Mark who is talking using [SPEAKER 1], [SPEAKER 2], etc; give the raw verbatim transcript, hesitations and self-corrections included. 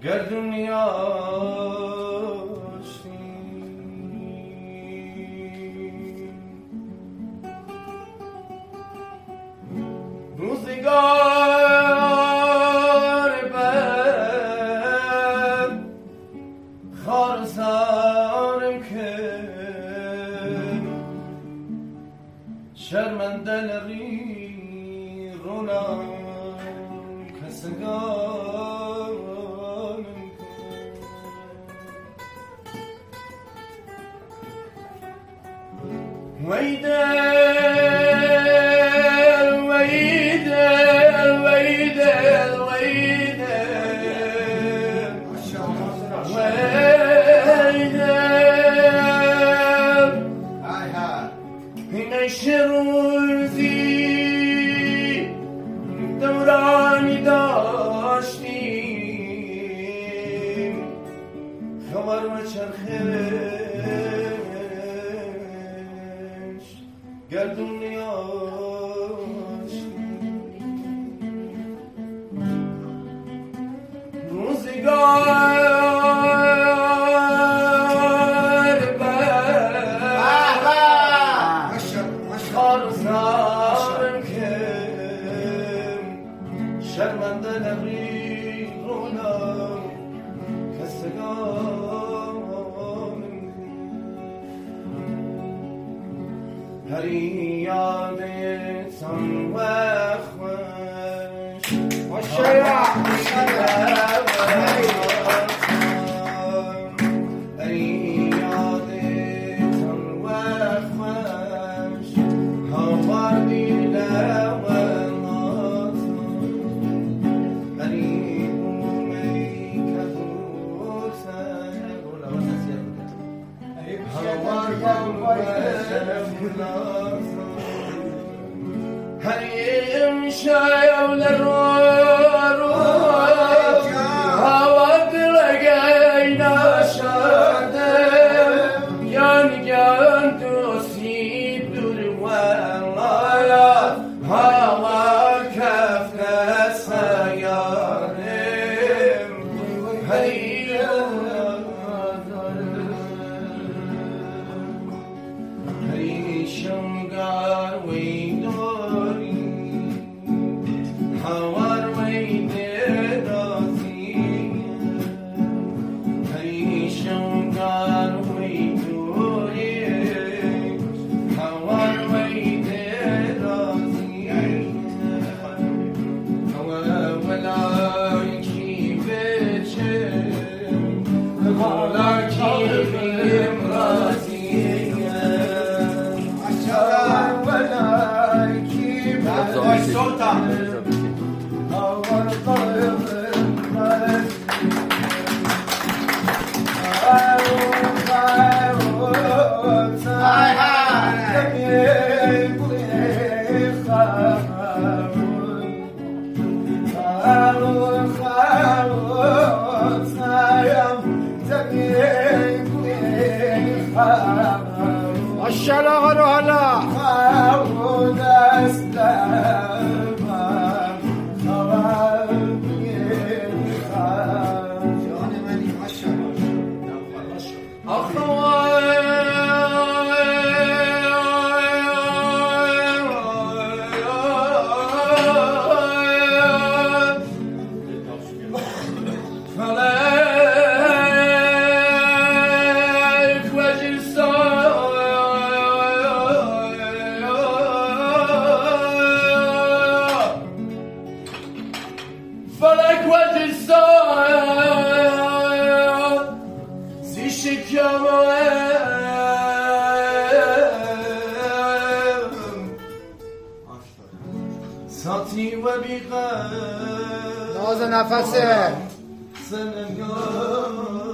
[SPEAKER 1] گر دنیا روزگار بد خارزارم که شرمنده لری رونم کسگانم که ویده روزی دورانی داشتیم خبر و چرخش گردون نیاشتیم روزگار شرمنده نبری رونم کسگانم هری یادتان و خوش هری یادتان و خوش هاوردی هریم شایم لرو رو هوا دلگی نشده یان یان دوستی دور ولایا هوا کف نسیارم هریم شمگار ویدوری هوار ویده دازی هری شمگار ویدوری هوار ویده دازی هوا ولایکی بچه ولایکی بیم رازی Sultan.
[SPEAKER 2] ماشاءالله آقا رو حالا
[SPEAKER 1] فلک و جسد زی شکمم ساتی و بیغم
[SPEAKER 2] ناز نفسه
[SPEAKER 1] سنگار